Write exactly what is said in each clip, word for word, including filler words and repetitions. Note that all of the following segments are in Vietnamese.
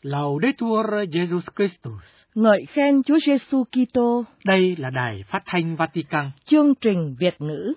Laudetur Jesus Christus. Ngợi khen Chúa Giêsu Kitô. Đây là Đài Phát thanh Vatican. Chương trình Việt ngữ.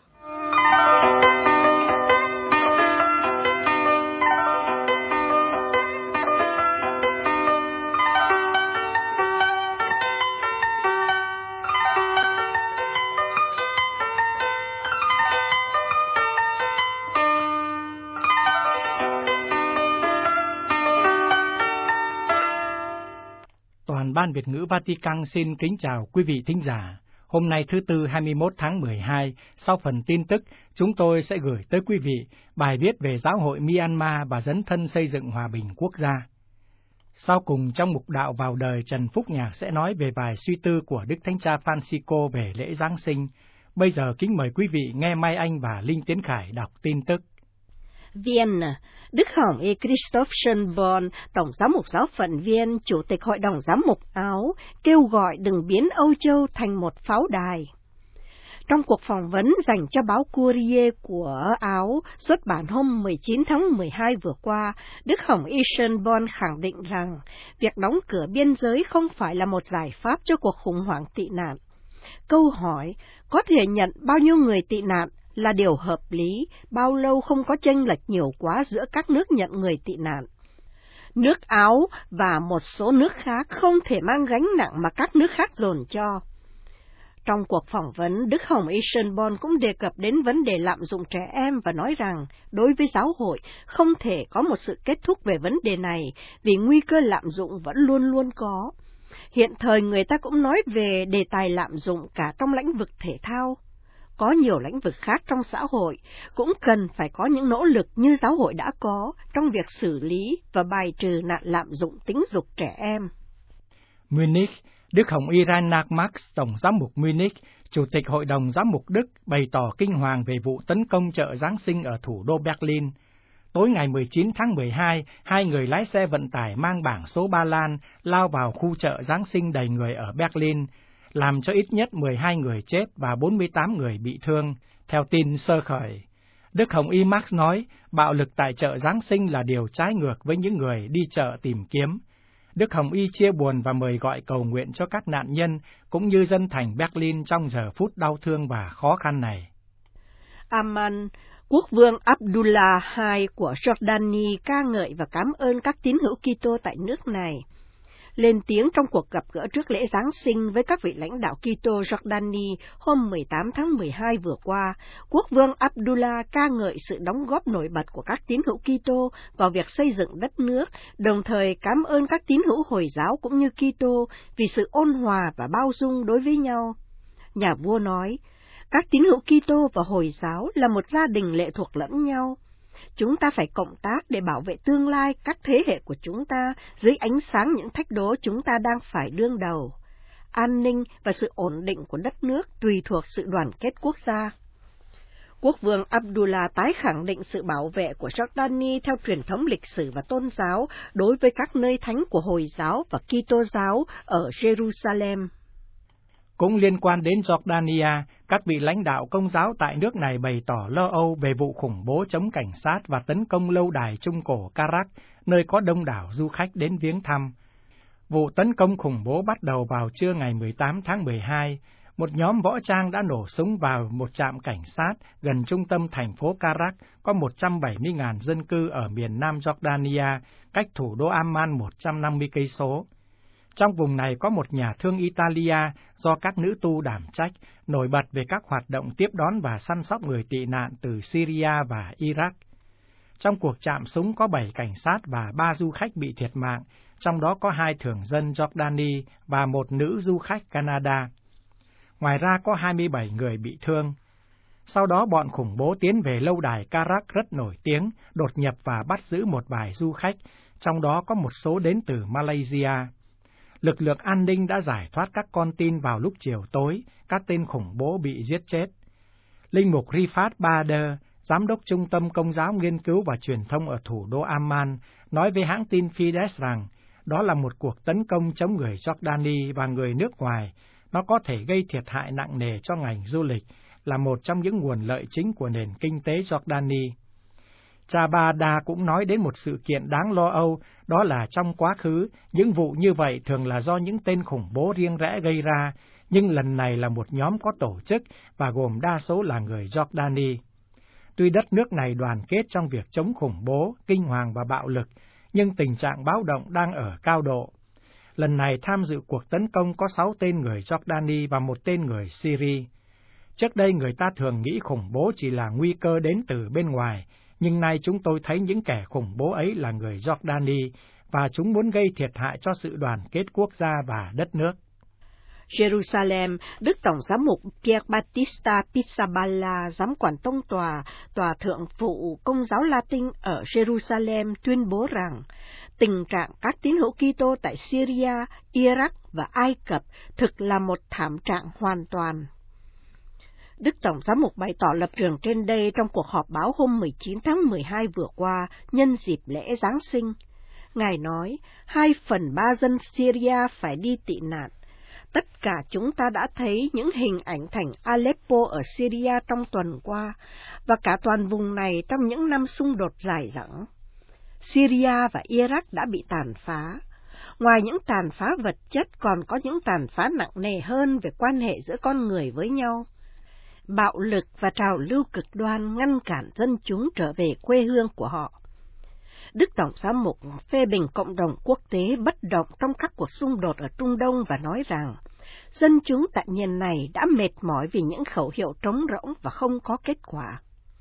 Toàn ban Việt ngữ Vatican xin kính chào quý vị thính giả. Hôm nay thứ Tư hai mươi mốt tháng mười hai, sau phần tin tức, chúng tôi sẽ gửi tới quý vị bài viết về giáo hội Myanmar và dấn thân xây dựng hòa bình quốc gia. Sau cùng trong mục đạo vào đời, Trần Phúc Nhạc sẽ nói về vài suy tư của Đức Thánh Cha Francisco về lễ Giáng sinh. Bây giờ kính mời quý vị nghe Mai Anh và Linh Tiến Khải đọc tin tức. Vienna, Đức Hồng Y Christoph Schönborn, Tổng giám mục giáo phận Viên, Chủ tịch Hội đồng giám mục Áo, kêu gọi đừng biến Âu Châu thành một pháo đài. Trong cuộc phỏng vấn dành cho báo Courier của Áo xuất bản hôm mười chín tháng mười hai vừa qua, Đức Hồng Y Schönborn khẳng định rằng việc đóng cửa biên giới không phải là một giải pháp cho cuộc khủng hoảng tị nạn. Câu hỏi có thể nhận bao nhiêu người tị nạn là điều hợp lý, bao lâu không có chênh lệch nhiều quá giữa các nước nhận người tị nạn. Nước Áo và một số nước khác không thể mang gánh nặng mà các nước khác dồn cho. Trong cuộc phỏng vấn, Đức Hồng Y Schönborn cũng đề cập đến vấn đề lạm dụng trẻ em và nói rằng đối với giáo hội không thể có một sự kết thúc về vấn đề này vì nguy cơ lạm dụng vẫn luôn luôn có. Hiện thời người ta cũng nói về đề tài lạm dụng cả trong lĩnh vực thể thao. Có nhiều lĩnh vực khác trong xã hội cũng cần phải có những nỗ lực như giáo hội đã có trong việc xử lý và bài trừ nạn lạm dụng tính dục trẻ em. Munich, Đức Hồng Y Reinhard Marx, Tổng giám mục Munich, Chủ tịch Hội đồng giám mục Đức bày tỏ kinh hoàng về vụ tấn công chợ Giáng sinh ở thủ đô Berlin. Tối ngày mười chín tháng mười hai, hai người lái xe vận tải mang bảng số Ba Lan lao vào khu chợ Giáng sinh đầy người ở Berlin, làm cho ít nhất mười hai người chết và bốn mươi tám người bị thương, theo tin sơ khởi. Đức Hồng Y Marx nói, bạo lực tại chợ Giáng sinh là điều trái ngược với những người đi chợ tìm kiếm. Đức Hồng Y chia buồn và mời gọi cầu nguyện cho các nạn nhân, cũng như dân thành Berlin trong giờ phút đau thương và khó khăn này. Amman, Quốc vương Abdullah đệ nhị của Jordani ca ngợi và cảm ơn các tín hữu Kitô tại nước này. Lên tiếng trong cuộc gặp gỡ trước lễ Giáng sinh với các vị lãnh đạo Kitô Jordani hôm mười tám tháng mười hai vừa qua, Quốc vương Abdullah ca ngợi sự đóng góp nổi bật của các tín hữu Kitô vào việc xây dựng đất nước, đồng thời cảm ơn các tín hữu Hồi giáo cũng như Kitô vì sự ôn hòa và bao dung đối với nhau. Nhà vua nói, các tín hữu Kitô và Hồi giáo là một gia đình lệ thuộc lẫn nhau. Chúng ta phải cộng tác để bảo vệ tương lai các thế hệ của chúng ta dưới ánh sáng những thách đố chúng ta đang phải đương đầu. An ninh và sự ổn định của đất nước tùy thuộc sự đoàn kết quốc gia. Quốc vương Abdullah tái khẳng định sự bảo vệ của Jordani theo truyền thống lịch sử và tôn giáo đối với các nơi thánh của Hồi giáo và Kitô giáo ở Jerusalem. Cũng liên quan đến Jordania, các vị lãnh đạo công giáo tại nước này bày tỏ lo âu về vụ khủng bố chống cảnh sát và tấn công lâu đài Trung cổ Karak, nơi có đông đảo du khách đến viếng thăm. Vụ tấn công khủng bố bắt đầu vào trưa ngày mười tám tháng mười hai. Một nhóm võ trang đã nổ súng vào một trạm cảnh sát gần trung tâm thành phố Karak, có một trăm bảy mươi nghìn dân cư ở miền nam Jordania, cách thủ đô Amman một trăm năm mươi cây số. Trong vùng này có một nhà thương Italia do các nữ tu đảm trách, nổi bật về các hoạt động tiếp đón và săn sóc người tị nạn từ Syria và Iraq. Trong cuộc chạm súng có bảy cảnh sát và ba du khách bị thiệt mạng, trong đó có hai thường dân Jordani và một nữ du khách Canada. Ngoài ra có hai mươi bảy người bị thương. Sau đó bọn khủng bố tiến về lâu đài Karak rất nổi tiếng, đột nhập và bắt giữ một vài du khách, trong đó có một số đến từ Malaysia. Lực lượng an ninh đã giải thoát các con tin vào lúc chiều tối, các tên khủng bố bị giết chết. Linh mục Rifat Bader, Giám đốc Trung tâm Công giáo Nghiên cứu và Truyền thông ở thủ đô Amman, nói với hãng tin Fides rằng đó là một cuộc tấn công chống người Jordani và người nước ngoài. Nó có thể gây thiệt hại nặng nề cho ngành du lịch, là một trong những nguồn lợi chính của nền kinh tế Jordani. Chabada cũng nói đến một sự kiện đáng lo âu, đó là trong quá khứ, những vụ như vậy thường là do những tên khủng bố riêng rẽ gây ra, nhưng lần này là một nhóm có tổ chức và gồm đa số là người Jordani. Tuy đất nước này đoàn kết trong việc chống khủng bố, kinh hoàng và bạo lực, nhưng tình trạng báo động đang ở cao độ. Lần này tham dự cuộc tấn công có sáu tên người Jordani và một tên người Syria. Trước đây người ta thường nghĩ khủng bố chỉ là nguy cơ đến từ bên ngoài, nhưng nay chúng tôi thấy những kẻ khủng bố ấy là người Jordani, và chúng muốn gây thiệt hại cho sự đoàn kết quốc gia và đất nước. Jerusalem, Đức Tổng giám mục Pier Battista Pizzaballa, giám quản tông tòa, tòa thượng phụ Công giáo Latin ở Jerusalem tuyên bố rằng tình trạng các tín hữu Kitô tại Syria, Iraq và Ai Cập thực là một thảm trạng hoàn toàn. Đức Tổng giám mục bày tỏ lập trường trên đây trong cuộc họp báo hôm mười chín tháng mười hai vừa qua nhân dịp lễ Giáng sinh. Ngài nói, hai phần ba dân Syria phải đi tị nạn. Tất cả chúng ta đã thấy những hình ảnh thành Aleppo ở Syria trong tuần qua, và cả toàn vùng này trong những năm xung đột dài dẳng. Syria và Iraq đã bị tàn phá. Ngoài những tàn phá vật chất còn có những tàn phá nặng nề hơn về quan hệ giữa con người với nhau. Bạo lực và trào lưu cực đoan ngăn cản dân chúng trở về quê hương của họ. Đức Tổng giám mục phê bình cộng đồng quốc tế bất động trong các cuộc xung đột ở Trung Đông và nói rằng dân chúng tại miền này đã mệt mỏi vì những khẩu hiệu trống rỗng và không có kết quả.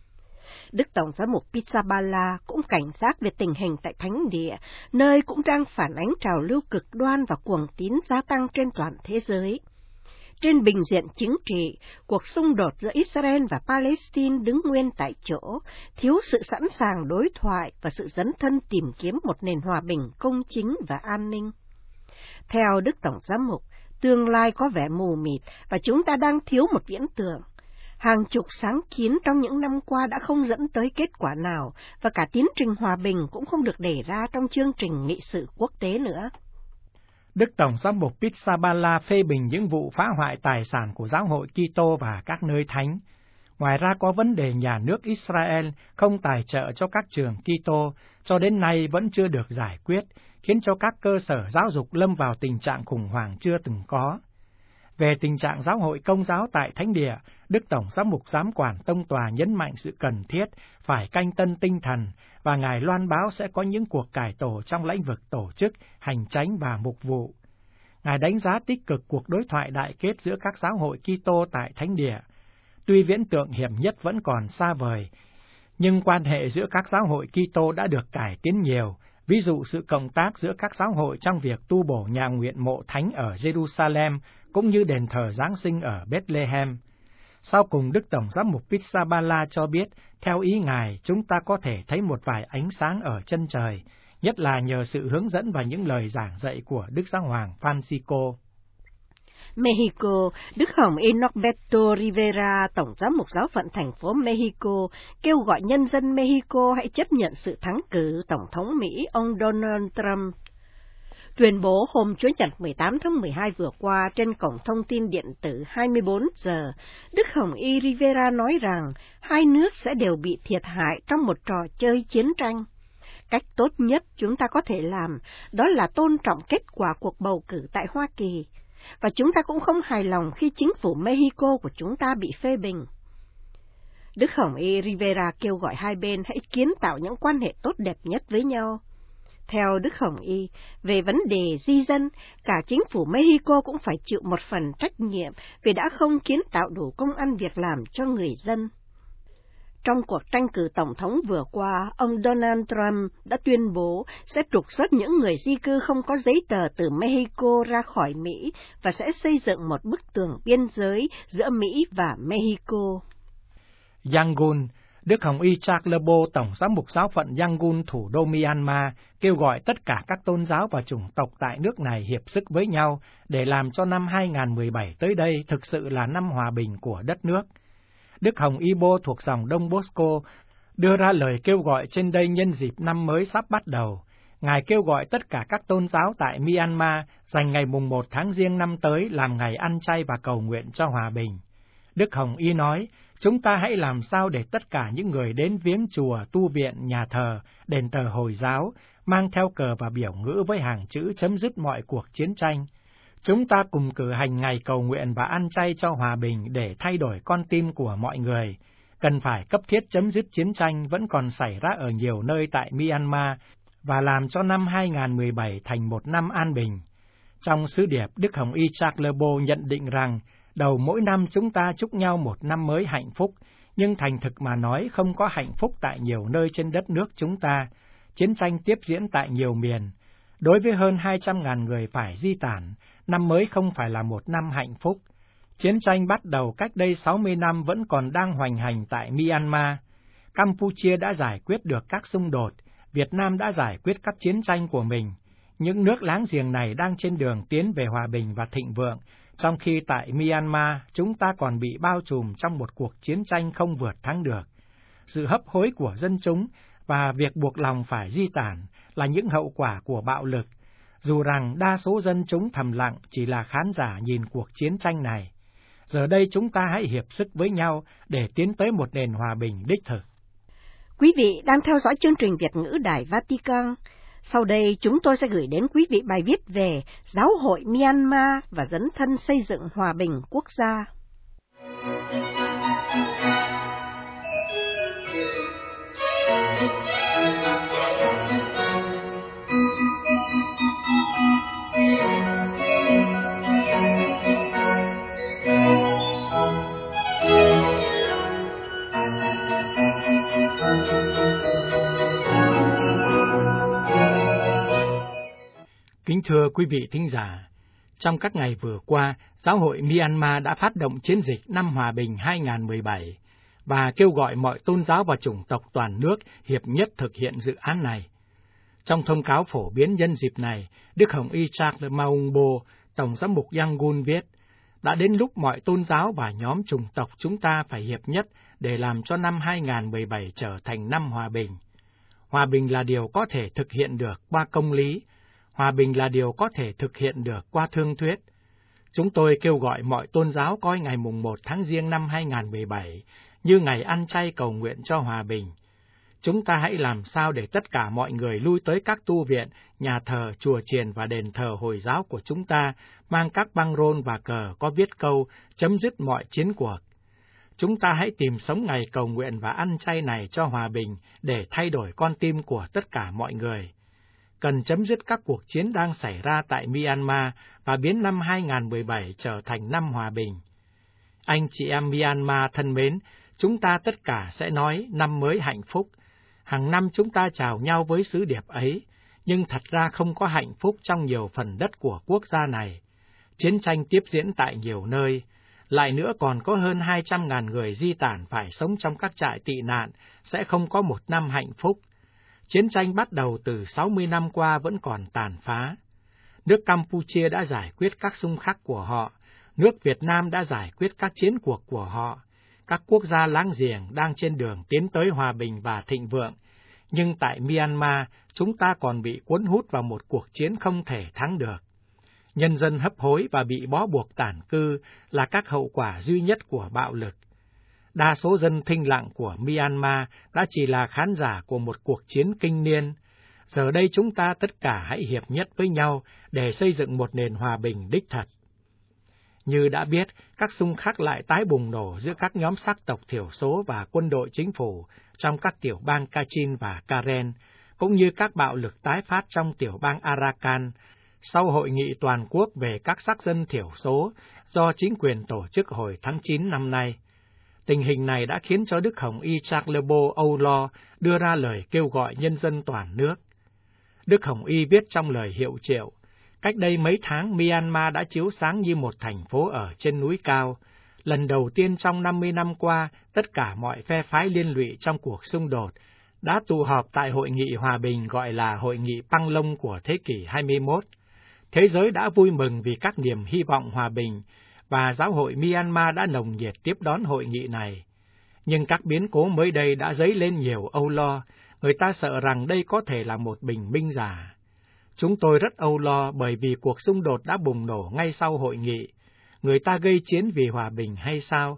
Đức Tổng giám mục Pizzaballa cũng cảnh giác về tình hình tại Thánh Địa, nơi cũng đang phản ánh trào lưu cực đoan và cuồng tín gia tăng trên toàn thế giới. Trên bình diện chính trị, cuộc xung đột giữa Israel và Palestine đứng nguyên tại chỗ, thiếu sự sẵn sàng đối thoại và sự dấn thân tìm kiếm một nền hòa bình công chính và an ninh. Theo Đức Tổng giám mục, tương lai có vẻ mù mịt và chúng ta đang thiếu một viễn tượng. Hàng chục sáng kiến trong những năm qua đã không dẫn tới kết quả nào, và cả tiến trình hòa bình cũng không được đề ra trong chương trình nghị sự quốc tế nữa. Đức Tổng giám mục Pizzaballa phê bình những vụ phá hoại tài sản của giáo hội Kitô và các nơi thánh. Ngoài ra có vấn đề nhà nước Israel không tài trợ cho các trường Kitô, cho đến nay vẫn chưa được giải quyết, khiến cho các cơ sở giáo dục lâm vào tình trạng khủng hoảng chưa từng có. Về tình trạng giáo hội Công giáo tại Thánh Địa, Đức Tổng giám mục giám quản tông tòa nhấn mạnh sự cần thiết phải canh tân tinh thần, và Ngài loan báo sẽ có những cuộc cải tổ trong lĩnh vực tổ chức, hành chánh và mục vụ. Ngài đánh giá tích cực cuộc đối thoại đại kết giữa các giáo hội Kitô tại Thánh Địa. Tuy viễn tượng hiểm nhất vẫn còn xa vời, nhưng quan hệ giữa các giáo hội Kitô đã được cải tiến nhiều, ví dụ sự cộng tác giữa các giáo hội trong việc tu bổ nhà nguyện mộ thánh ở Jerusalem, cũng như đền thờ Giáng sinh ở Bethlehem. Sau cùng, Đức Tổng giám mục Pizzaballa cho biết, theo ý Ngài, chúng ta có thể thấy một vài ánh sáng ở chân trời, nhất là nhờ sự hướng dẫn và những lời giảng dạy của Đức Giáo hoàng Francisco. Mexico, Đức Hồng Enochberto Rivera, Tổng giám mục giáo phận thành phố Mexico, kêu gọi nhân dân Mexico hãy chấp nhận sự thắng cử Tổng thống Mỹ ông Donald Trump. Tuyên bố hôm Chủ nhật mười tám tháng mười hai vừa qua trên cổng thông tin điện tử hai mươi bốn giờ, Đức Hồng Y Rivera nói rằng hai nước sẽ đều bị thiệt hại trong một trò chơi chiến tranh. Cách tốt nhất chúng ta có thể làm đó là tôn trọng kết quả cuộc bầu cử tại Hoa Kỳ, và chúng ta cũng không hài lòng khi chính phủ Mexico của chúng ta bị phê bình. Đức Hồng Y Rivera kêu gọi hai bên hãy kiến tạo những quan hệ tốt đẹp nhất với nhau. Theo Đức Hồng Y, về vấn đề di dân, cả chính phủ Mexico cũng phải chịu một phần trách nhiệm vì đã không kiến tạo đủ công ăn việc làm cho người dân. Trong cuộc tranh cử tổng thống vừa qua, ông Donald Trump đã tuyên bố sẽ trục xuất những người di cư không có giấy tờ từ Mexico ra khỏi Mỹ và sẽ xây dựng một bức tường biên giới giữa Mỹ và Mexico. Yangon, Đức Hồng Y Charles Bo, Tổng giám mục giáo phận Yangon, thủ đô Myanmar, kêu gọi tất cả các tôn giáo và chủng tộc tại nước này hiệp sức với nhau để làm cho năm hai không một bảy tới đây thực sự là năm hòa bình của đất nước. Đức Hồng Y Bo thuộc dòng Đông Bosco đưa ra lời kêu gọi trên đây nhân dịp năm mới sắp bắt đầu. Ngài kêu gọi tất cả các tôn giáo tại Myanmar dành ngày mùng một tháng Giêng năm tới làm ngày ăn chay và cầu nguyện cho hòa bình. Đức Hồng Y nói, chúng ta hãy làm sao để tất cả những người đến viếng chùa, tu viện, nhà thờ, đền thờ Hồi giáo, mang theo cờ và biểu ngữ với hàng chữ chấm dứt mọi cuộc chiến tranh. Chúng ta cùng cử hành ngày cầu nguyện và ăn chay cho hòa bình để thay đổi con tim của mọi người. Cần phải cấp thiết chấm dứt chiến tranh vẫn còn xảy ra ở nhiều nơi tại Myanmar và làm cho năm hai nghìn không trăm mười bảy thành một năm an bình. Trong sứ điệp, Đức Hồng Y Charles Bo nhận định rằng, đầu mỗi năm chúng ta chúc nhau một năm mới hạnh phúc, nhưng thành thực mà nói không có hạnh phúc tại nhiều nơi trên đất nước chúng ta. Chiến tranh tiếp diễn tại nhiều miền. Đối với hơn hai trăm ngàn người phải di tản, năm mới không phải là một năm hạnh phúc. Chiến tranh bắt đầu cách đây sáu mươi năm vẫn còn đang hoành hành tại Myanmar. Campuchia đã giải quyết được các xung đột, Việt Nam đã giải quyết các chiến tranh của mình. Những nước láng giềng này đang trên đường tiến về hòa bình và thịnh vượng, trong khi tại Myanmar chúng ta còn bị bao trùm trong một cuộc chiến tranh không vượt thắng được. Sự hấp hối của dân chúng và việc buộc lòng phải di tản là những hậu quả của bạo lực, dù rằng đa số dân chúng thầm lặng chỉ là khán giả nhìn cuộc chiến tranh này. Giờ đây chúng ta hãy hiệp sức với nhau để tiến tới một nền hòa bình đích thực. Quý vị đang theo dõi chương trình Việt ngữ Đài Vatican. Sau đây chúng tôi sẽ gửi đến quý vị bài viết về Giáo hội Myanmar và dấn thân xây dựng hòa bình quốc gia. Kính thưa quý vị thính giả, trong các ngày vừa qua, Giáo hội Myanmar đã phát động chiến dịch Năm Hòa bình hai nghìn không trăm mười bảy và kêu gọi mọi tôn giáo và chủng tộc toàn nước hiệp nhất thực hiện dự án này. Trong thông cáo phổ biến nhân dịp này, Đức Hồng Y Charles Maungbo, Tổng giám mục Yangon viết, đã đến lúc mọi tôn giáo và nhóm chủng tộc chúng ta phải hiệp nhất để làm cho năm hai nghìn không trăm mười bảy trở thành năm hòa bình. Hòa bình là điều có thể thực hiện được qua công lý. Hòa bình là điều có thể thực hiện được qua thương thuyết. Chúng tôi kêu gọi mọi tôn giáo coi ngày mùng một tháng Giêng năm hai nghìn không trăm mười bảy như ngày ăn chay cầu nguyện cho hòa bình. Chúng ta hãy làm sao để tất cả mọi người lui tới các tu viện, nhà thờ, chùa chiền và đền thờ Hồi giáo của chúng ta, mang các băng rôn và cờ có viết câu chấm dứt mọi chiến cuộc. Chúng ta hãy tìm sống ngày cầu nguyện và ăn chay này cho hòa bình để thay đổi con tim của tất cả mọi người. Cần chấm dứt các cuộc chiến đang xảy ra tại Myanmar và biến năm hai nghìn không trăm mười bảy trở thành năm hòa bình. Anh chị em Myanmar thân mến, chúng ta tất cả sẽ nói năm mới hạnh phúc. Hàng năm chúng ta chào nhau với sứ điệp ấy, nhưng thật ra không có hạnh phúc trong nhiều phần đất của quốc gia này. Chiến tranh tiếp diễn tại nhiều nơi. Lại nữa còn có hơn hai trăm ngàn người di tản phải sống trong các trại tị nạn, sẽ không có một năm hạnh phúc. Chiến tranh bắt đầu từ sáu mươi năm qua vẫn còn tàn phá. Nước Campuchia đã giải quyết các xung khắc của họ, nước Việt Nam đã giải quyết các chiến cuộc của họ. Các quốc gia láng giềng đang trên đường tiến tới hòa bình và thịnh vượng, nhưng tại Myanmar chúng ta còn bị cuốn hút vào một cuộc chiến không thể thắng được. Nhân dân hấp hối và bị bó buộc tản cư là các hậu quả duy nhất của bạo lực. Đa số dân thinh lặng của Myanmar đã chỉ là khán giả của một cuộc chiến kinh niên. Giờ đây chúng ta tất cả hãy hiệp nhất với nhau để xây dựng một nền hòa bình đích thật. Như đã biết, các xung khắc lại tái bùng nổ giữa các nhóm sắc tộc thiểu số và quân đội chính phủ trong các tiểu bang Kachin và Karen, cũng như các bạo lực tái phát trong tiểu bang Arakan, sau hội nghị toàn quốc về các sắc dân thiểu số do chính quyền tổ chức hồi tháng chín năm nay. Tình hình này đã khiến cho Đức Hồng Y Charles Bo âu lo đưa ra lời kêu gọi nhân dân toàn nước. Đức Hồng Y viết trong lời hiệu triệu, cách đây mấy tháng Myanmar đã chiếu sáng như một thành phố ở trên núi cao. Lần đầu tiên trong năm mươi năm qua, tất cả mọi phe phái liên lụy trong cuộc xung đột đã tụ họp tại hội nghị hòa bình gọi là Hội nghị Panglong của thế kỷ hai mươi mốt. Thế giới đã vui mừng vì các niềm hy vọng hòa bình, và Giáo hội Myanmar đã nồng nhiệt tiếp đón hội nghị này. Nhưng các biến cố mới đây đã dấy lên nhiều âu lo, người ta sợ rằng đây có thể là một bình minh giả. Chúng tôi rất âu lo bởi vì cuộc xung đột đã bùng nổ ngay sau hội nghị. Người ta gây chiến vì hòa bình hay sao?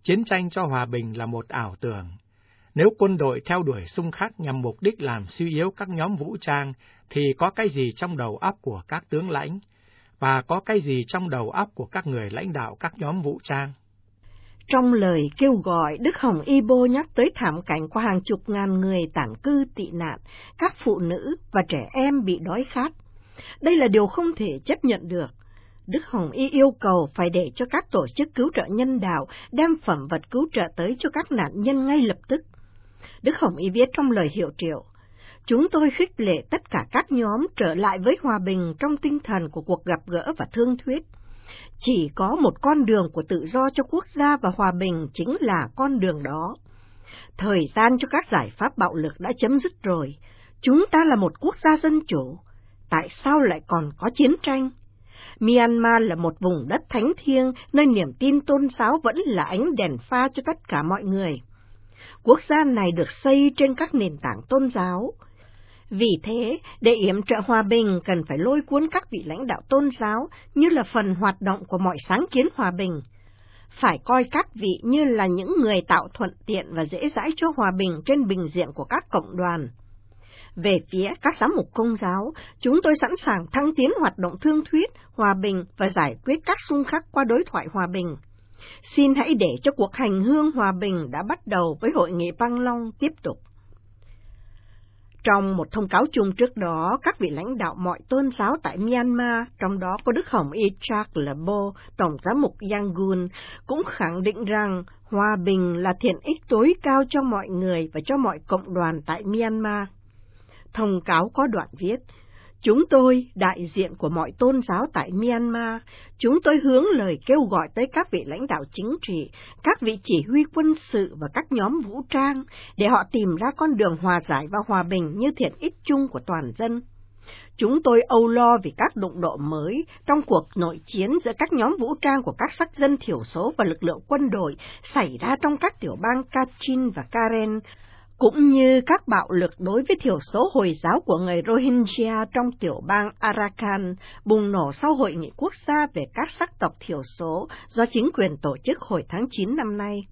chiến tranh cho hòa bình là một ảo tưởng. Nếu quân đội theo đuổi xung khắc nhằm mục đích làm suy yếu các nhóm vũ trang, thì có cái gì trong đầu óc của các tướng lãnh, và có cái gì trong đầu óc của các người lãnh đạo các nhóm vũ trang? Trong lời kêu gọi, Đức Hồng Y Bô nhắc tới thảm cảnh của hàng chục ngàn người tản cư tị nạn, các phụ nữ và trẻ em bị đói khát. Đây là điều không thể chấp nhận được. Đức Hồng Y yêu cầu phải để cho các tổ chức cứu trợ nhân đạo đem phẩm vật cứu trợ tới cho các nạn nhân ngay lập tức. Đức Hồng Y viết trong lời hiệu triệu, chúng tôi khích lệ tất cả các nhóm trở lại với hòa bình trong tinh thần của cuộc gặp gỡ và thương thuyết. Chỉ có một con đường của tự do cho quốc gia và hòa bình chính là con đường đó. Thời gian cho các giải pháp bạo lực đã chấm dứt rồi. Chúng ta là một quốc gia dân chủ. Tại sao lại còn có chiến tranh? Myanmar là một vùng đất thánh thiêng, nơi niềm tin tôn giáo vẫn là ánh đèn pha cho tất cả mọi người. Quốc gia này được xây trên các nền tảng tôn giáo. Vì thế, để yểm trợ hòa bình cần phải lôi cuốn các vị lãnh đạo tôn giáo như là phần hoạt động của mọi sáng kiến hòa bình. Phải coi các vị như là những người tạo thuận tiện và dễ dãi cho hòa bình trên bình diện của các cộng đoàn. Về phía các giám mục công giáo, chúng tôi sẵn sàng thăng tiến hoạt động thương thuyết, hòa bình và giải quyết các xung khắc qua đối thoại hòa bình. Xin hãy để cho cuộc hành hương hòa bình đã bắt đầu với Hội nghị Pang Long tiếp tục. Trong một thông cáo chung trước đó, các vị lãnh đạo mọi tôn giáo tại Myanmar, trong đó có Đức Hồng Y Charles Bo, Tổng giám mục Yangon, cũng khẳng định rằng hòa bình là thiện ích tối cao cho mọi người và cho mọi cộng đoàn tại Myanmar. Thông cáo có đoạn viết, chúng tôi, đại diện của mọi tôn giáo tại Myanmar, chúng tôi hướng lời kêu gọi tới các vị lãnh đạo chính trị, các vị chỉ huy quân sự và các nhóm vũ trang, để họ tìm ra con đường hòa giải và hòa bình như thiện ích chung của toàn dân. Chúng tôi âu lo vì các đụng độ mới trong cuộc nội chiến giữa các nhóm vũ trang của các sắc dân thiểu số và lực lượng quân đội xảy ra trong các tiểu bang Kachin và Karen, cũng như các bạo lực đối với thiểu số Hồi giáo của người Rohingya trong tiểu bang Arakan bùng nổ sau Hội nghị quốc gia về các sắc tộc thiểu số do chính quyền tổ chức hồi tháng chín năm nay.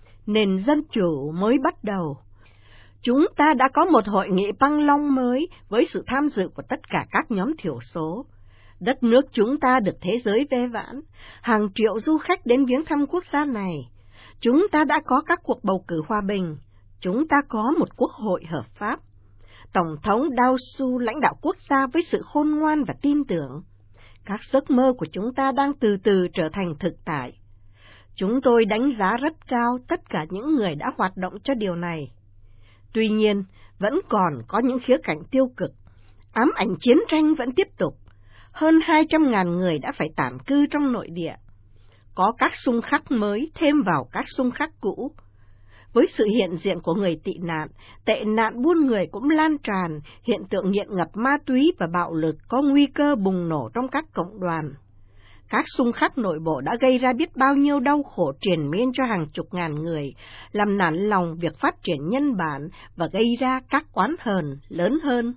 Nền dân chủ mới bắt đầu. Chúng ta đã có một hội nghị Pang Long mới với sự tham dự của tất cả các nhóm thiểu số. Đất nước chúng ta được thế giới ve vãn, hàng triệu du khách đến viếng thăm quốc gia này. Chúng ta đã có các cuộc bầu cử hòa bình. Chúng ta có một quốc hội hợp pháp. Tổng thống Dao Su lãnh đạo quốc gia với sự khôn ngoan và tin tưởng. Các giấc mơ của chúng ta đang từ từ trở thành thực tại. Chúng tôi đánh giá rất cao tất cả những người đã hoạt động cho điều này. Tuy nhiên, vẫn còn có những khía cạnh tiêu cực. Ám ảnh chiến tranh vẫn tiếp tục. Hơn hai trăm ngàn người đã phải tản cư trong nội địa. Có các xung khắc mới thêm vào các xung khắc cũ. Với sự hiện diện của người tị nạn, tệ nạn buôn người cũng lan tràn, hiện tượng nghiện ngập ma túy và bạo lực có nguy cơ bùng nổ trong các cộng đoàn. Các xung khắc nội bộ đã gây ra biết bao nhiêu đau khổ triền miên cho hàng chục ngàn người, làm nản lòng việc phát triển nhân bản và gây ra các oán hờn lớn hơn.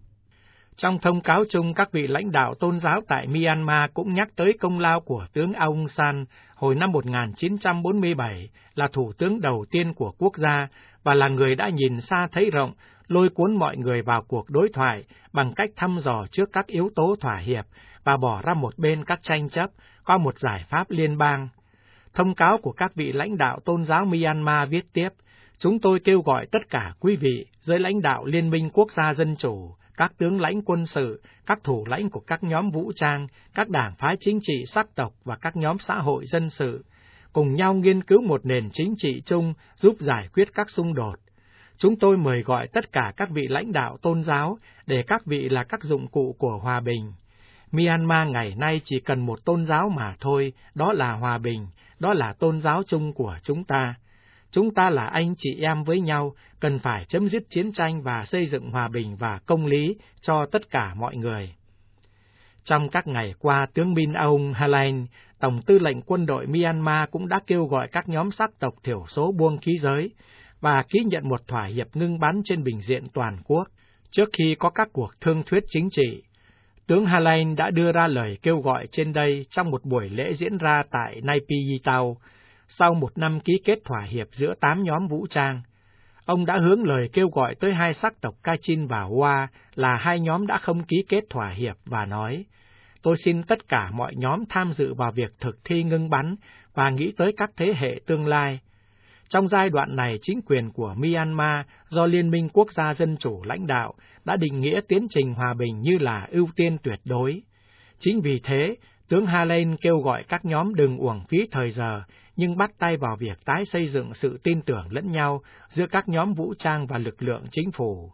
Trong thông cáo chung, các vị lãnh đạo tôn giáo tại Myanmar cũng nhắc tới công lao của tướng Aung San hồi năm một nghìn chín trăm bốn mươi bảy, là thủ tướng đầu tiên của quốc gia và là người đã nhìn xa thấy rộng, lôi cuốn mọi người vào cuộc đối thoại bằng cách thăm dò trước các yếu tố thỏa hiệp và bỏ ra một bên các tranh chấp qua một giải pháp liên bang. Thông cáo của các vị lãnh đạo tôn giáo Myanmar viết tiếp, chúng tôi kêu gọi tất cả quý vị, giới lãnh đạo Liên minh Quốc gia Dân chủ, các tướng lãnh quân sự, các thủ lãnh của các nhóm vũ trang, các đảng phái chính trị sắc tộc và các nhóm xã hội dân sự, cùng nhau nghiên cứu một nền chính trị chung giúp giải quyết các xung đột. Chúng tôi mời gọi tất cả các vị lãnh đạo tôn giáo để các vị là các dụng cụ của hòa bình. Myanmar ngày nay chỉ cần một tôn giáo mà thôi, đó là hòa bình, đó là tôn giáo chung của chúng ta. Chúng ta là anh chị em với nhau, cần phải chấm dứt chiến tranh và xây dựng hòa bình và công lý cho tất cả mọi người. Trong các ngày qua, tướng Min Aung Hlaing, Tổng tư lệnh quân đội Myanmar cũng đã kêu gọi các nhóm sắc tộc thiểu số buông khí giới và ký nhận một thỏa hiệp ngưng bắn trên bình diện toàn quốc trước khi có các cuộc thương thuyết chính trị. Tướng Hlaing đã đưa ra lời kêu gọi trên đây trong một buổi lễ diễn ra tại Naypyidaw. sau một năm ký kết thỏa hiệp giữa tám nhóm vũ trang. Ông đã hướng lời kêu gọi tới hai sắc tộc Kachin và Hoa là hai nhóm đã không ký kết thỏa hiệp và nói, tôi xin tất cả mọi nhóm tham dự vào việc thực thi ngưng bắn và nghĩ tới các thế hệ tương lai. Trong giai đoạn này, chính quyền của Myanmar do Liên minh Quốc gia Dân chủ lãnh đạo đã định nghĩa tiến trình hòa bình như là ưu tiên tuyệt đối. Chính vì thế, tướng Halen kêu gọi các nhóm đừng uổng phí thời giờ, nhưng bắt tay vào việc tái xây dựng sự tin tưởng lẫn nhau giữa các nhóm vũ trang và lực lượng chính phủ.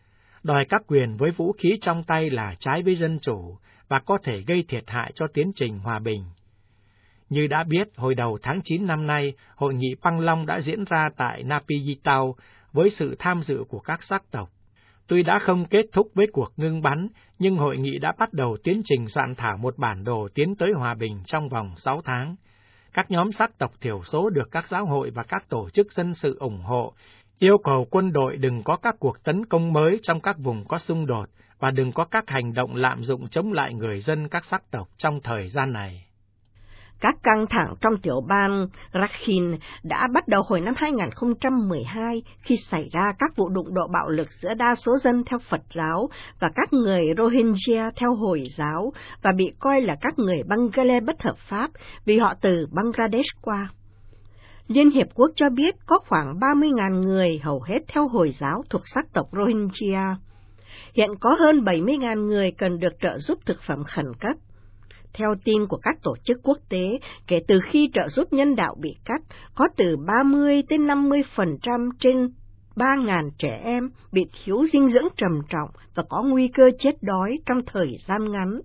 Đòi các quyền với vũ khí trong tay là trái với dân chủ và có thể gây thiệt hại cho tiến trình hòa bình. Như đã biết, hồi đầu tháng chín năm nay, hội nghị Pang Long đã diễn ra tại Naypyitaw với sự tham dự của các sắc tộc. Tuy đã không kết thúc với cuộc ngưng bắn, nhưng hội nghị đã bắt đầu tiến trình soạn thảo một bản đồ tiến tới hòa bình trong vòng sáu tháng. Các nhóm sắc tộc thiểu số được các giáo hội và các tổ chức dân sự ủng hộ, yêu cầu quân đội đừng có các cuộc tấn công mới trong các vùng có xung đột và đừng có các hành động lạm dụng chống lại người dân các sắc tộc trong thời gian này. Các căng thẳng trong tiểu bang Rakhine đã bắt đầu hồi năm hai nghìn không trăm mười hai khi xảy ra các vụ đụng độ bạo lực giữa đa số dân theo Phật giáo và các người Rohingya theo Hồi giáo và bị coi là các người Bangladesh bất hợp pháp vì họ từ Bangladesh qua. Liên Hiệp Quốc cho biết có khoảng ba mươi nghìn người hầu hết theo Hồi giáo thuộc sắc tộc Rohingya. Hiện có hơn bảy mươi nghìn người cần được trợ giúp thực phẩm khẩn cấp. Theo tin của các tổ chức quốc tế, kể từ khi trợ giúp nhân đạo bị cắt, có từ ba mươi đến năm mươi phần trăm trên ba nghìn trẻ em bị thiếu dinh dưỡng trầm trọng và có nguy cơ chết đói trong thời gian ngắn.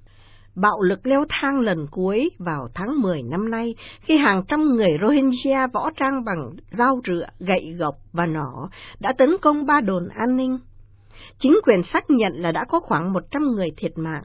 Bạo lực leo thang lần cuối vào tháng mười năm nay, khi hàng trăm người Rohingya võ trang bằng dao rựa, gậy gộc và nỏ đã tấn công ba đồn an ninh. Chính quyền xác nhận là đã có khoảng một trăm người thiệt mạng.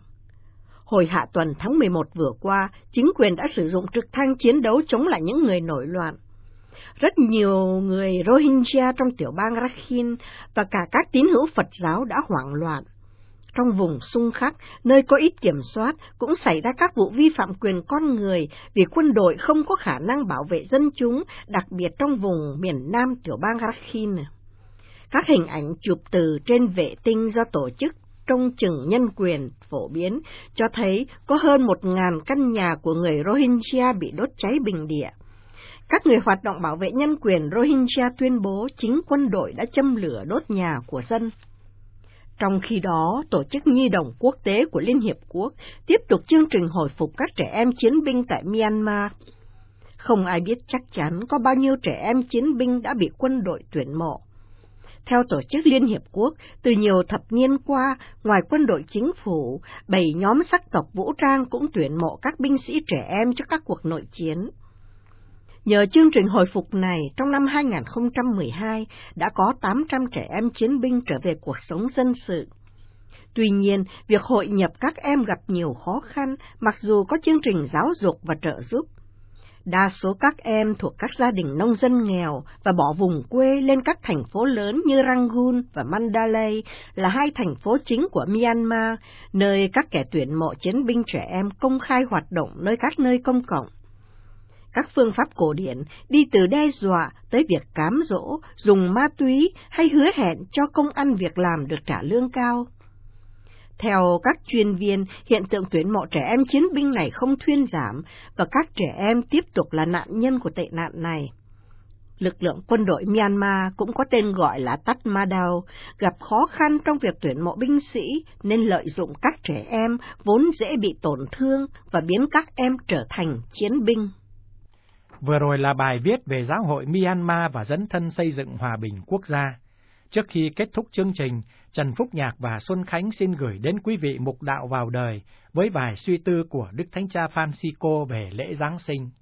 Hồi hạ tuần tháng mười một vừa qua, chính quyền đã sử dụng trực thăng chiến đấu chống lại những người nổi loạn. Rất nhiều người Rohingya trong tiểu bang Rakhine và cả các tín hữu Phật giáo đã hoảng loạn. Trong vùng xung khắc, nơi có ít kiểm soát, cũng xảy ra các vụ vi phạm quyền con người vì quân đội không có khả năng bảo vệ dân chúng, đặc biệt trong vùng miền nam tiểu bang Rakhine. Các hình ảnh chụp từ trên vệ tinh do tổ chức trông chừng nhân quyền phổ biến cho thấy có hơn một ngàn căn nhà của người Rohingya bị đốt cháy bình địa. Các người hoạt động bảo vệ nhân quyền Rohingya tuyên bố chính quân đội đã châm lửa đốt nhà của dân. Trong khi đó, Tổ chức Nhi đồng Quốc tế của Liên Hiệp Quốc tiếp tục chương trình hồi phục các trẻ em chiến binh tại Myanmar. Không ai biết chắc chắn có bao nhiêu trẻ em chiến binh đã bị quân đội tuyển mộ. Theo Tổ chức Liên Hiệp Quốc, từ nhiều thập niên qua, ngoài quân đội chính phủ, bảy nhóm sắc tộc vũ trang cũng tuyển mộ các binh sĩ trẻ em cho các cuộc nội chiến. Nhờ chương trình hồi phục này, trong năm hai nghìn không trăm mười hai đã có tám trăm trẻ em chiến binh trở về cuộc sống dân sự. Tuy nhiên, việc hội nhập các em gặp nhiều khó khăn mặc dù có chương trình giáo dục và trợ giúp. Đa số các em thuộc các gia đình nông dân nghèo và bỏ vùng quê lên các thành phố lớn như Rangoon và Mandalay là hai thành phố chính của Myanmar, nơi các kẻ tuyển mộ chiến binh trẻ em công khai hoạt động nơi các nơi công cộng. Các phương pháp cổ điển đi từ đe dọa tới việc cám dỗ, dùng ma túy hay hứa hẹn cho công ăn việc làm được trả lương cao. Theo các chuyên viên, hiện tượng tuyển mộ trẻ em chiến binh này không thuyên giảm và các trẻ em tiếp tục là nạn nhân của tệ nạn này. Lực lượng quân đội Myanmar cũng có tên gọi là Tatmadaw, gặp khó khăn trong việc tuyển mộ binh sĩ nên lợi dụng các trẻ em vốn dễ bị tổn thương và biến các em trở thành chiến binh. Vừa rồi là bài viết về Giáo hội Myanmar và dấn thân xây dựng hòa bình quốc gia. Trước khi kết thúc chương trình, Trần Phúc Nhạc và Xuân Khánh xin gửi đến quý vị mục đạo vào đời với vài suy tư của Đức Thánh Cha Francisco về lễ Giáng sinh.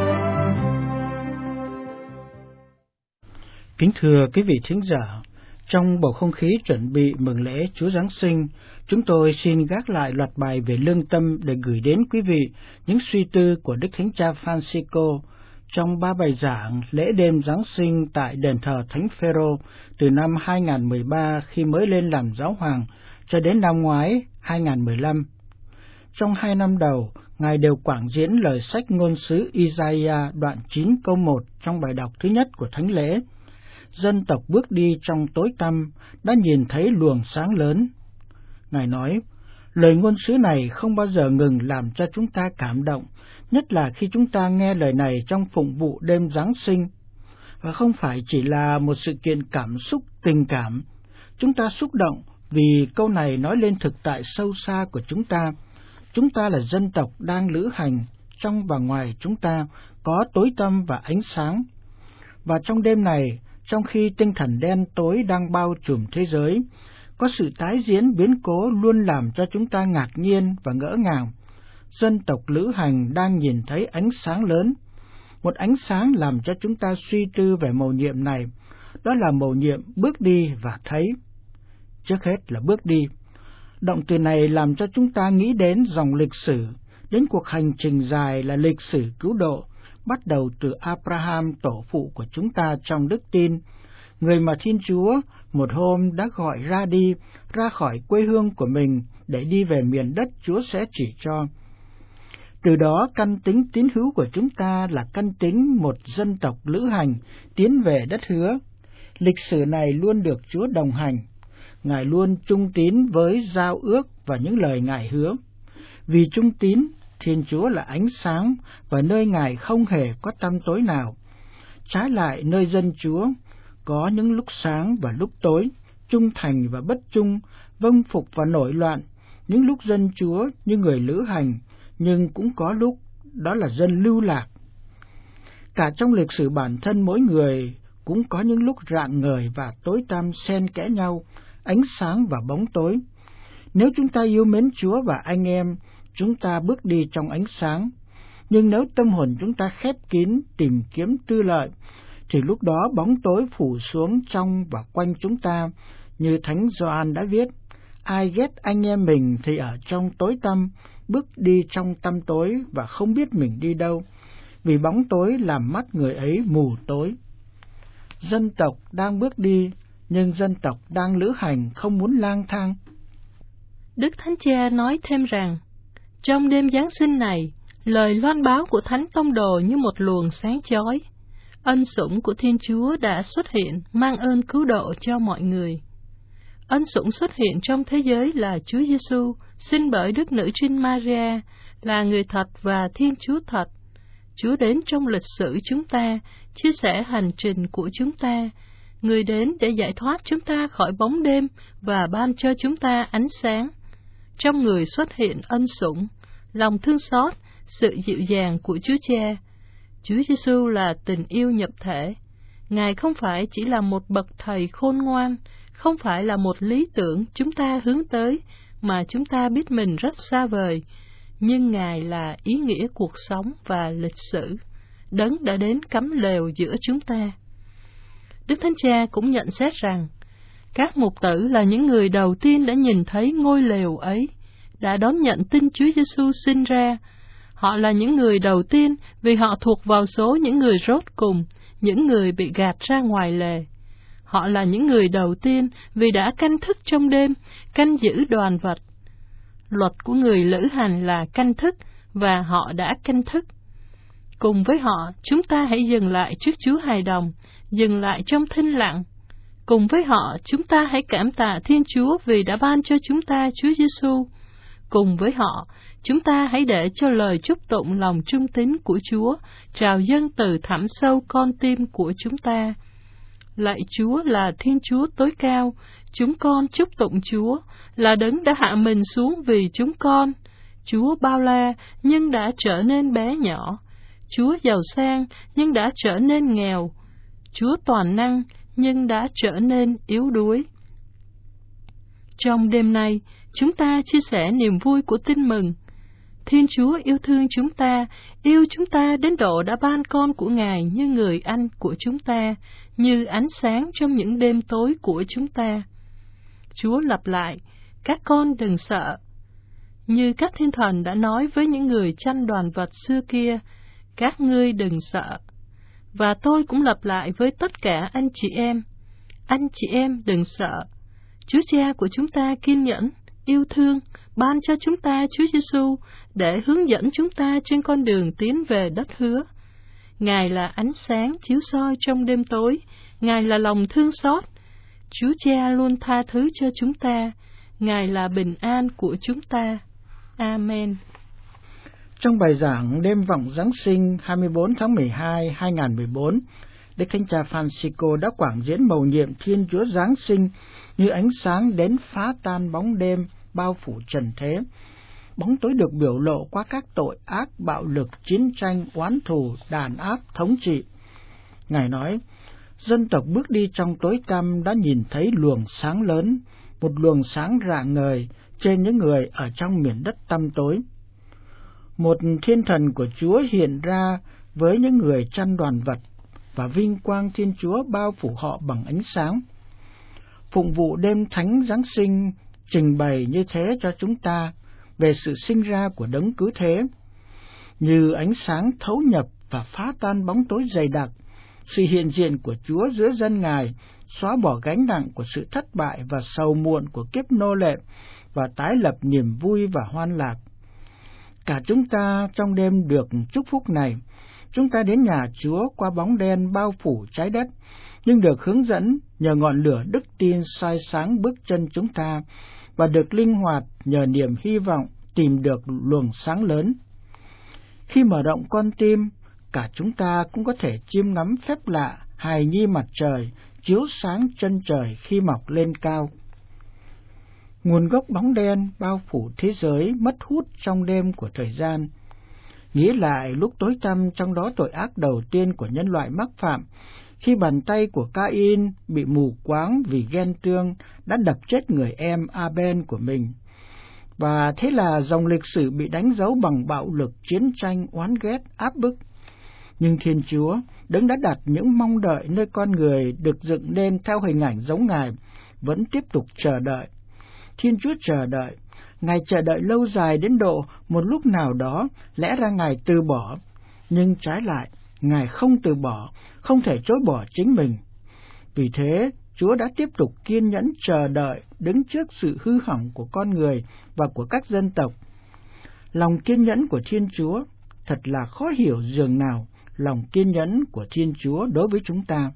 Kính thưa quý vị thính giả, Trong bầu không khí chuẩn bị mừng lễ Chúa Giáng sinh, chúng tôi xin gác lại loạt bài về lương tâm để gửi đến quý vị những suy tư của Đức Thánh Cha Francisco trong ba bài giảng lễ đêm Giáng sinh tại đền thờ Thánh Phêrô từ năm hai nghìn không trăm mười ba khi mới lên làm giáo hoàng cho đến năm ngoái hai nghìn không trăm mười lăm. Trong hai năm đầu, Ngài đều quảng diễn lời sách ngôn sứ Isaiah đoạn chín câu một trong bài đọc thứ nhất của Thánh lễ. Dân tộc bước đi trong tối tăm đã nhìn thấy luồng sáng lớn. Ngài nói, lời ngôn sứ này không bao giờ ngừng làm cho chúng ta cảm động, nhất là khi chúng ta nghe lời này trong phụng vụ đêm Giáng sinh. Và không phải chỉ là một sự kiện cảm xúc tình cảm. Chúng ta xúc động vì câu này nói lên thực tại sâu xa của chúng ta. Chúng ta là dân tộc đang lữ hành, trong và ngoài chúng ta có tối tăm và ánh sáng. Và trong đêm này, trong khi tinh thần đen tối đang bao trùm thế giới, có sự tái diễn biến cố luôn làm cho chúng ta ngạc nhiên và ngỡ ngàng. Dân tộc lữ hành đang nhìn thấy ánh sáng lớn, một ánh sáng làm cho chúng ta suy tư về mầu nhiệm này, đó là mầu nhiệm bước đi và thấy. Trước hết là bước đi. Động từ này làm cho chúng ta nghĩ đến dòng lịch sử, đến cuộc hành trình dài là lịch sử cứu độ, bắt đầu từ Abraham tổ phụ của chúng ta trong đức tin, người mà Thiên Chúa một hôm đã gọi ra đi, ra khỏi quê hương của mình để đi về miền đất Chúa sẽ chỉ cho. Từ đó căn tính tín hữu của chúng ta là căn tính một dân tộc lữ hành tiến về đất hứa. Lịch sử này luôn được Chúa đồng hành. Ngài luôn trung tín với giao ước và những lời Ngài hứa. Vì trung tín, Thiên Chúa là ánh sáng và nơi Ngài không hề có tăm tối nào. Trái lại, nơi dân Chúa có những lúc sáng và lúc tối, trung thành và bất trung, vâng phục và nổi loạn. Những lúc dân Chúa như người lữ hành, nhưng cũng có lúc đó là dân lưu lạc. Cả trong lịch sử bản thân mỗi người cũng có những lúc rạng ngời và tối tăm xen kẽ nhau, ánh sáng và bóng tối. Nếu chúng ta yêu mến Chúa và anh em, chúng ta bước đi trong ánh sáng. Nhưng nếu tâm hồn chúng ta khép kín, tìm kiếm tư lợi, thì lúc đó bóng tối phủ xuống trong và quanh chúng ta, như Thánh Gioan đã viết, ai ghét anh em mình thì ở trong tối tăm, bước đi trong tăm tối và không biết mình đi đâu, vì bóng tối làm mắt người ấy mù tối. Dân tộc đang bước đi, nhưng dân tộc đang lữ hành không muốn lang thang. Đức Thánh Cha nói thêm rằng, trong đêm Giáng sinh này, lời loan báo của Thánh Tông Đồ như một luồng sáng chói. Ân sủng của Thiên Chúa đã xuất hiện, mang ơn cứu độ cho mọi người. Ân sủng xuất hiện trong thế giới là Chúa Giêsu, sinh bởi Đức Nữ Trinh Maria, là người thật và Thiên Chúa thật. Chúa đến trong lịch sử chúng ta, chia sẻ hành trình của chúng ta. Người đến để giải thoát chúng ta khỏi bóng đêm và ban cho chúng ta ánh sáng. Trong người xuất hiện ân sủng, lòng thương xót, sự dịu dàng của Chúa Cha. Chúa Giêsu là tình yêu nhập thể. Ngài không phải chỉ là một bậc thầy khôn ngoan, không phải là một lý tưởng chúng ta hướng tới, mà chúng ta biết mình rất xa vời, nhưng Ngài là ý nghĩa cuộc sống và lịch sử, Đấng đã đến cắm lều giữa chúng ta. Đức Thánh Cha cũng nhận xét rằng, các mục tử là những người đầu tiên đã nhìn thấy ngôi lều ấy, đã đón nhận tin Chúa Giêsu sinh ra. Họ là những người đầu tiên vì họ thuộc vào số những người rốt cùng, những người bị gạt ra ngoài lề. Họ là những người đầu tiên vì đã canh thức trong đêm, canh giữ đoàn vật. Luật của người lữ hành là canh thức, và họ đã canh thức. Cùng với họ, chúng ta hãy dừng lại trước Chúa hài đồng, dừng lại trong thinh lặng. Cùng với họ, chúng ta hãy cảm tạ Thiên Chúa vì đã ban cho chúng ta Chúa Giêsu. Cùng với họ, chúng ta hãy để cho lời chúc tụng lòng trung tín của Chúa trào dâng từ thẳm sâu con tim của chúng ta. Lạy Chúa là Thiên Chúa tối cao, chúng con chúc tụng Chúa, là Đấng đã hạ mình xuống vì chúng con. Chúa bao la nhưng đã trở nên bé nhỏ. Chúa giàu sang nhưng đã trở nên nghèo. Chúa toàn năng nhưng đã trở nên yếu đuối. Trong đêm nay, chúng ta chia sẻ niềm vui của tin mừng. Thiên Chúa yêu thương chúng ta, yêu chúng ta đến độ đã ban con của Ngài như người anh của chúng ta, như ánh sáng trong những đêm tối của chúng ta. Chúa lặp lại, các con đừng sợ. Như các thiên thần đã nói với những người chăn đoàn vật xưa kia, các ngươi đừng sợ. Và tôi cũng lặp lại với tất cả anh chị em, anh chị em đừng sợ. Chúa Cha của chúng ta kiên nhẫn, yêu thương, ban cho chúng ta Chúa Giêsu để hướng dẫn chúng ta trên con đường tiến về đất hứa. Ngài là ánh sáng chiếu soi trong đêm tối, Ngài là lòng thương xót. Chúa Cha luôn tha thứ cho chúng ta, Ngài là bình an của chúng ta. Amen. Trong bài giảng đêm vọng Giáng sinh hai mươi bốn tháng mười hai năm hai nghìn không trăm mười bốn, Đức Thánh Cha Francisco đã quảng diễn mầu nhiệm Thiên Chúa Giáng sinh như ánh sáng đến phá tan bóng đêm bao phủ trần thế. Bóng tối được biểu lộ qua các tội ác, bạo lực, chiến tranh, oán thù, đàn áp, thống trị. Ngài nói, dân tộc bước đi trong tối tăm đã nhìn thấy luồng sáng lớn, một luồng sáng rạng ngời trên những người ở trong miền đất tăm tối. Một thiên thần của Chúa hiện ra với những người chăn đoàn vật, và vinh quang Thiên Chúa bao phủ họ bằng ánh sáng. Phụng vụ đêm thánh Giáng sinh trình bày như thế cho chúng ta về sự sinh ra của đấng cứu thế. Như ánh sáng thấu nhập và phá tan bóng tối dày đặc, sự hiện diện của Chúa giữa dân Ngài xóa bỏ gánh nặng của sự thất bại và sầu muộn của kiếp nô lệ và tái lập niềm vui và hoan lạc. Cả chúng ta trong đêm được chúc phúc này, chúng ta đến nhà Chúa qua bóng đen bao phủ trái đất, nhưng được hướng dẫn nhờ ngọn lửa đức tin soi sáng bước chân chúng ta, và được linh hoạt nhờ niềm hy vọng tìm được luồng sáng lớn. Khi mở rộng con tim, cả chúng ta cũng có thể chiêm ngắm phép lạ hài nhi mặt trời chiếu sáng chân trời khi mọc lên cao. Nguồn gốc bóng đen bao phủ thế giới mất hút trong đêm của thời gian. Nghĩ lại lúc tối tăm trong đó tội ác đầu tiên của nhân loại mắc phạm, khi bàn tay của Ca-in bị mù quáng vì ghen tương đã đập chết người em A-ben của mình. Và thế là dòng lịch sử bị đánh dấu bằng bạo lực, chiến tranh, oán ghét, áp bức. Nhưng Thiên Chúa, đấng đã đặt những mong đợi nơi con người được dựng nên theo hình ảnh giống Ngài, vẫn tiếp tục chờ đợi. Thiên Chúa chờ đợi, Ngài chờ đợi lâu dài đến độ một lúc nào đó lẽ ra Ngài từ bỏ, nhưng trái lại, Ngài không từ bỏ, không thể chối bỏ chính mình. Vì thế, Chúa đã tiếp tục kiên nhẫn chờ đợi đứng trước sự hư hỏng của con người và của các dân tộc. Lòng kiên nhẫn của Thiên Chúa thật là khó hiểu dường nào, lòng kiên nhẫn của Thiên Chúa đối với chúng ta.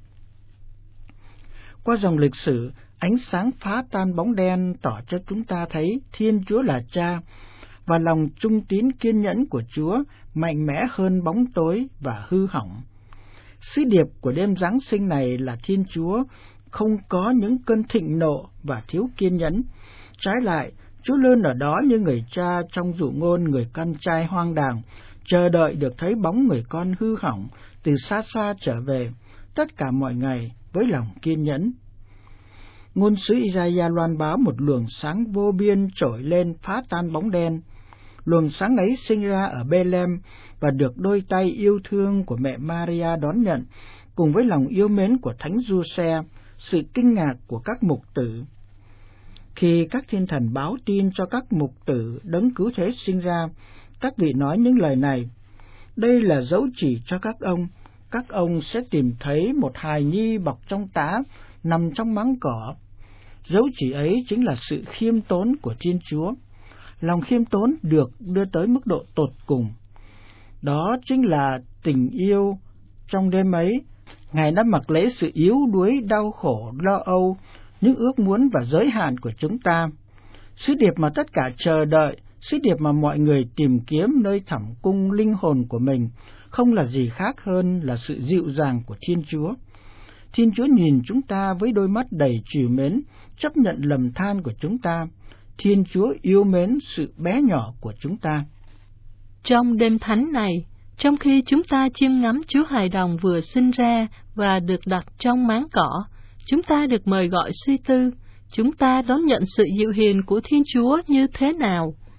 Qua dòng lịch sử, ánh sáng phá tan bóng đen tỏ cho chúng ta thấy Thiên Chúa là Cha, và lòng trung tín kiên nhẫn của Chúa mạnh mẽ hơn bóng tối và hư hỏng. Sứ điệp của đêm Giáng sinh này là Thiên Chúa không có những cơn thịnh nộ và thiếu kiên nhẫn. Trái lại, Chúa luôn ở đó như người cha trong dụ ngôn người con trai hoang đàng, chờ đợi được thấy bóng người con hư hỏng từ xa xa trở về, tất cả mọi ngày với lòng kiên nhẫn. Ngôn sứ Isaiah loan báo một luồng sáng vô biên trỗi lên phá tan bóng đen. Luồng sáng ấy sinh ra ở Bethlehem và được đôi tay yêu thương của mẹ Maria đón nhận, cùng với lòng yêu mến của Thánh Giuse, sự kinh ngạc của các mục tử. Khi các thiên thần báo tin cho các mục tử đấng cứu thế sinh ra, các vị nói những lời này: đây là dấu chỉ cho các ông, các ông sẽ tìm thấy một hài nhi bọc trong tá, nằm trong máng cỏ. Dấu chỉ ấy chính là sự khiêm tốn của Thiên Chúa. Lòng khiêm tốn được đưa tới mức độ tột cùng. Đó chính là tình yêu. Trong đêm ấy, Ngài đã mặc lấy sự yếu đuối, đau khổ, lo âu, những ước muốn và giới hạn của chúng ta. Sứ điệp mà tất cả chờ đợi, sứ điệp mà mọi người tìm kiếm nơi thẳm cung linh hồn của mình, không là gì khác hơn là sự dịu dàng của Thiên Chúa. Thiên Chúa nhìn chúng ta với đôi mắt đầy trìu mến, chấp nhận lầm than của chúng ta. Thiên Chúa yêu mến sự bé nhỏ của chúng ta. Trong đêm thánh này, trong khi chúng ta chiêm ngắm Chúa hài đồng vừa sinh ra và được đặt trong máng cỏ, chúng ta được mời gọi suy tư, chúng ta đón nhận sự dịu hiền của Thiên Chúa như thế nào?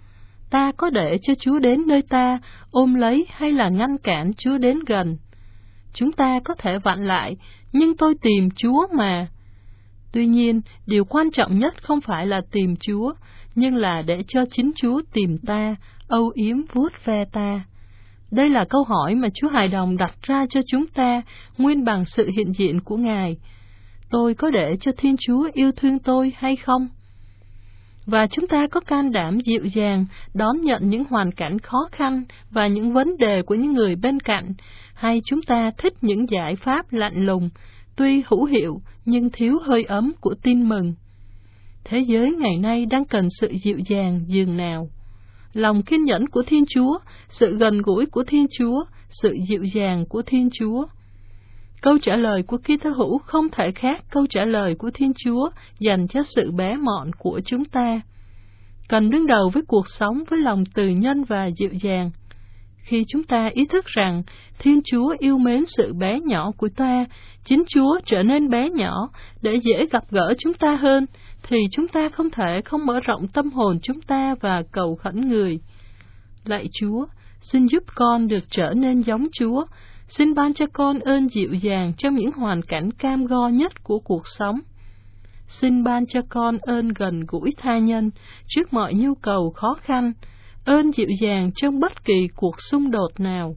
ta có để cho Chúa đến nơi ta, ôm lấy hay là ngăn cản Chúa đến gần? Chúng ta có thể vặn lại, nhưng tôi tìm Chúa mà. Tuy nhiên, điều quan trọng nhất không phải là tìm Chúa, nhưng là để cho chính Chúa tìm ta, âu yếm vuốt ve ta. Đây là câu hỏi mà Chúa Hài Đồng đặt ra cho chúng ta, nguyên bằng sự hiện diện của Ngài. Tôi có để cho Thiên Chúa yêu thương tôi hay không? Và chúng ta có can đảm dịu dàng đón nhận những hoàn cảnh khó khăn và những vấn đề của những người bên cạnh, hay chúng ta thích những giải pháp lạnh lùng, tuy hữu hiệu nhưng thiếu hơi ấm của tin mừng? Thế giới ngày nay đang cần sự dịu dàng dường nào? Lòng kiên nhẫn của Thiên Chúa, sự gần gũi của Thiên Chúa, sự dịu dàng của Thiên Chúa. Câu trả lời của Kitô hữu không thể khác câu trả lời của Thiên Chúa dành cho sự bé mọn của chúng ta. Cần đương đầu với cuộc sống với lòng từ nhân và dịu dàng. Khi chúng ta ý thức rằng Thiên Chúa yêu mến sự bé nhỏ của ta, chính Chúa trở nên bé nhỏ để dễ gặp gỡ chúng ta hơn, thì chúng ta không thể không mở rộng tâm hồn chúng ta và cầu khẩn Người. Lạy Chúa, xin giúp con được trở nên giống Chúa. Xin ban cho con ơn dịu dàng trong những hoàn cảnh cam go nhất của cuộc sống. Xin ban cho con ơn gần gũi tha nhân trước mọi nhu cầu khó khăn, ơn dịu dàng trong bất kỳ cuộc xung đột nào.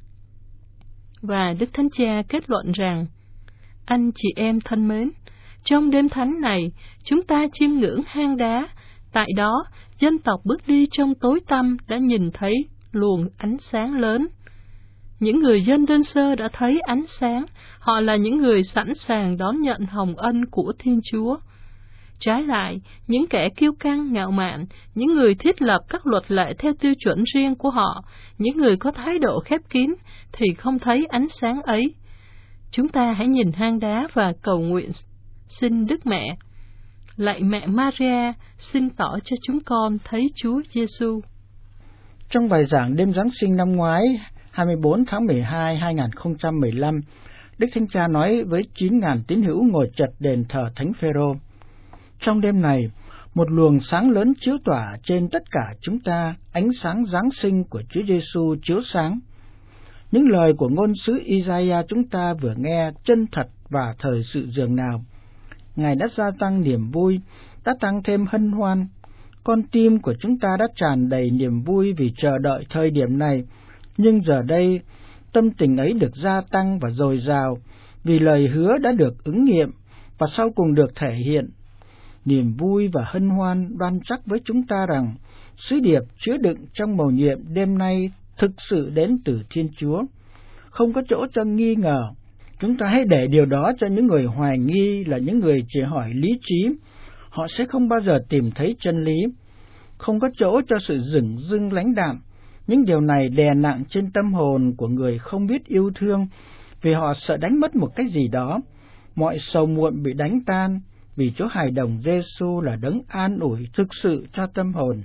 Và Đức Thánh Cha kết luận rằng, anh chị em thân mến, trong đêm thánh này, chúng ta chiêm ngưỡng hang đá. Tại đó, dân tộc bước đi trong tối tăm đã nhìn thấy luồng ánh sáng lớn. Những người dân đơn sơ đã thấy ánh sáng, họ là những người sẵn sàng đón nhận hồng ân của Thiên Chúa. Trái lại, những kẻ kiêu căng ngạo mạn, những người thiết lập các luật lệ theo tiêu chuẩn riêng của họ, những người có thái độ khép kín, thì không thấy ánh sáng ấy. Chúng ta hãy nhìn hang đá và cầu nguyện, xin Đức Mẹ, lạy Mẹ Maria, xin tỏ cho chúng con thấy Chúa Giêsu. Trong bài giảng đêm Giáng sinh năm ngoái, hai mươi bốn tháng mười hai năm hai nghìn không trăm mười lăm, Đức Thánh Cha nói với chín nghìn tín hữu ngồi chật đền thờ Thánh Phêrô: trong đêm này, một luồng sáng lớn chiếu tỏa trên tất cả chúng ta, ánh sáng Giáng sinh của Chúa Giêsu chiếu sáng. Những lời của ngôn sứ Isaiah chúng ta vừa nghe chân thật và thời sự dường nào. Ngài đã gia tăng niềm vui, đã tăng thêm hân hoan. Con tim của chúng ta đã tràn đầy niềm vui vì chờ đợi thời điểm này. Nhưng giờ đây, tâm tình ấy được gia tăng và dồi dào vì lời hứa đã được ứng nghiệm và sau cùng được thể hiện. Niềm vui và hân hoan đoan chắc với chúng ta rằng sứ điệp chứa đựng trong mầu nhiệm đêm nay thực sự đến từ Thiên Chúa. Không có chỗ cho nghi ngờ. Chúng ta hãy để điều đó cho những người hoài nghi là những người chỉ hỏi lý trí. Họ sẽ không bao giờ tìm thấy chân lý. Không có chỗ cho sự dửng dưng lãnh đạm. Những điều này đè nặng trên tâm hồn của người không biết yêu thương, vì họ sợ đánh mất một cái gì đó. Mọi sầu muộn bị đánh tan, vì Chúa Hài Đồng Giêsu là đấng an ủi thực sự cho tâm hồn.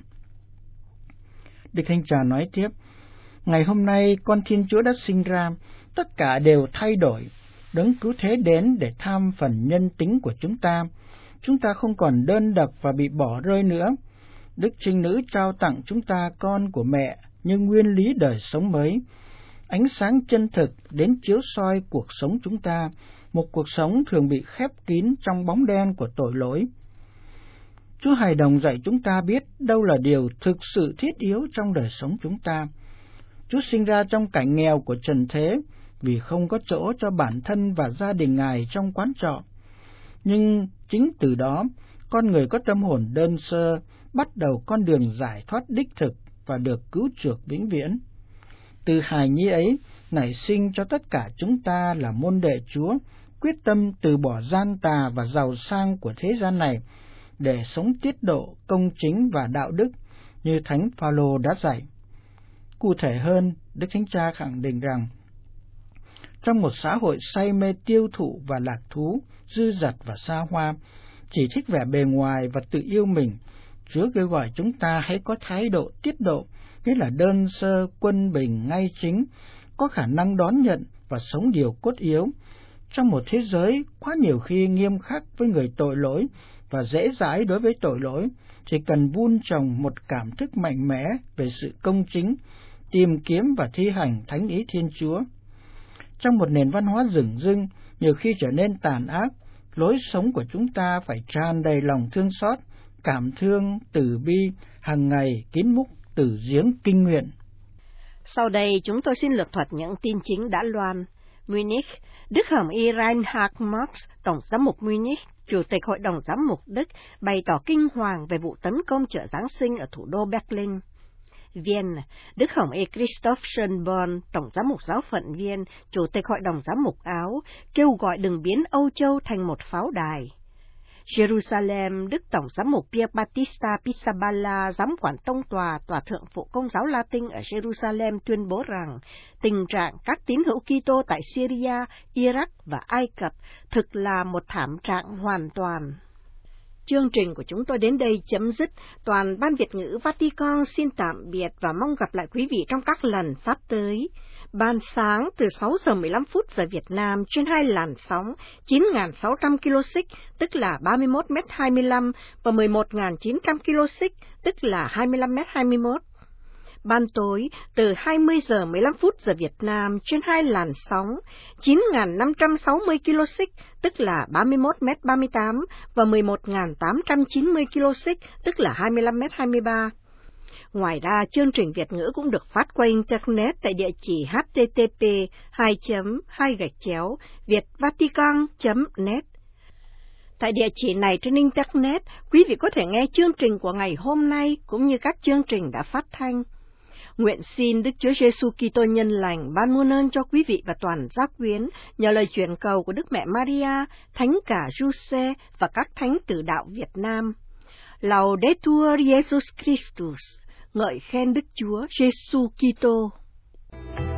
Đức Thánh Cha nói tiếp: ngày hôm nay con Thiên Chúa đã sinh ra, tất cả đều thay đổi. Đấng cứu thế đến để tham phần nhân tính của chúng ta. Chúng ta không còn đơn độc và bị bỏ rơi nữa. Đức Trinh Nữ trao tặng chúng ta con của mẹ như nguyên lý đời sống mới. Ánh sáng chân thực đến chiếu soi cuộc sống chúng ta, một cuộc sống thường bị khép kín trong bóng đen của tội lỗi. Chúa Hài Đồng dạy chúng ta biết đâu là điều thực sự thiết yếu trong đời sống chúng ta. Chúa sinh ra trong cảnh nghèo của trần thế vì không có chỗ cho bản thân và gia đình Ngài trong quán trọ. Nhưng chính từ đó, con người có tâm hồn đơn sơ bắt đầu con đường giải thoát đích thực và được cứu chuộc vĩnh viễn. Từ hài nhi ấy nảy sinh cho tất cả chúng ta là môn đệ Chúa, quyết tâm từ bỏ gian tà và giàu sang của thế gian này để sống tiết độ, công chính và đạo đức như Thánh Phaolô đã dạy. Cụ thể hơn, Đức Thánh Cha khẳng định rằng trong một xã hội say mê tiêu thụ và lạc thú, dư dật và xa hoa, chỉ thích vẻ bề ngoài và tự yêu mình, Chúa kêu gọi chúng ta hãy có thái độ tiết độ, nghĩa là đơn sơ, quân bình, ngay chính, có khả năng đón nhận và sống điều cốt yếu. Trong một thế giới quá nhiều khi nghiêm khắc với người tội lỗi và dễ dãi đối với tội lỗi, chỉ cần vun trồng một cảm thức mạnh mẽ về sự công chính, tìm kiếm và thi hành thánh ý Thiên Chúa. Trong một nền văn hóa dửng dưng, nhiều khi trở nên tàn ác, lối sống của chúng ta phải tràn đầy lòng thương xót, cảm thương, từ bi, hàng ngày kín múc từ giếng kinh nguyện. Sau đây chúng tôi xin lược thuật những tin chính đã loan. Munich, Đức Hồng Y Reinhard Marx, Tổng giám mục Munich, Chủ tịch Hội đồng Giám mục Đức, bày tỏ kinh hoàng về vụ tấn công chợ Giáng sinh ở thủ đô Berlin. Vienna, Đức Hồng Y Christoph Schönborn, Tổng giám mục giáo phận Viên, Chủ tịch Hội đồng Giám mục Áo, kêu gọi đừng biến Âu Châu thành một pháo đài. Jerusalem, Đức Tổng giám mục Pier Battista Pizzaballa, giám quản tông tòa, Tòa thượng phụ Công giáo Latin ở Jerusalem tuyên bố rằng tình trạng các tín hữu Kitô tại Syria, Iraq và Ai Cập thực là một thảm trạng hoàn toàn. Chương trình của chúng tôi đến đây chấm dứt. Toàn Ban Việt ngữ Vatican xin tạm biệt và mong gặp lại quý vị trong các lần phát tới. Ban sáng từ sáu giờ mười lăm phút giờ Việt Nam trên hai làn sóng chín nghìn sáu trăm ki lô xích, tức là ba mươi mốt mét hai mươi lăm, và mười một nghìn chín trăm ki lô xích, tức là hai mươi lăm mét hai mươi mốt. Ban tối từ hai mươi giờ mười lăm phút giờ Việt Nam trên hai làn sóng chín nghìn năm trăm sáu mươi ki lô xích, tức là ba mươi mốt mét ba mươi tám, và mười một nghìn tám trăm chín mươi ki lô xích, tức là hai mươi lăm mét hai mươi ba. Ngoài ra, chương trình Việt ngữ cũng được phát qua Internet tại địa chỉ h t t p hai chấm hai gạch chéo vietvatican chấm net. Tại địa chỉ này trên Internet, quý vị có thể nghe chương trình của ngày hôm nay cũng như các chương trình đã phát thanh. Nguyện xin Đức Chúa Giêsu Kitô nhân lành ban muôn ơn cho quý vị và toàn giác quyến nhờ lời truyền cầu của Đức Mẹ Maria, Thánh cả Giuse và các thánh tử đạo Việt Nam. Laudetur Jesus Christus, ngợi khen Đức Chúa Giêsu Kitô.